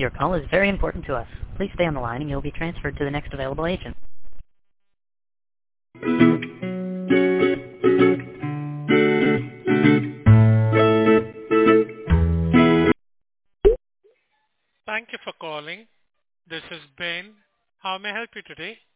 Your call is very important to us. Please stay on the line and you'll be transferred to the next available agent. Thank you for calling. This is Ben. How may I help you today?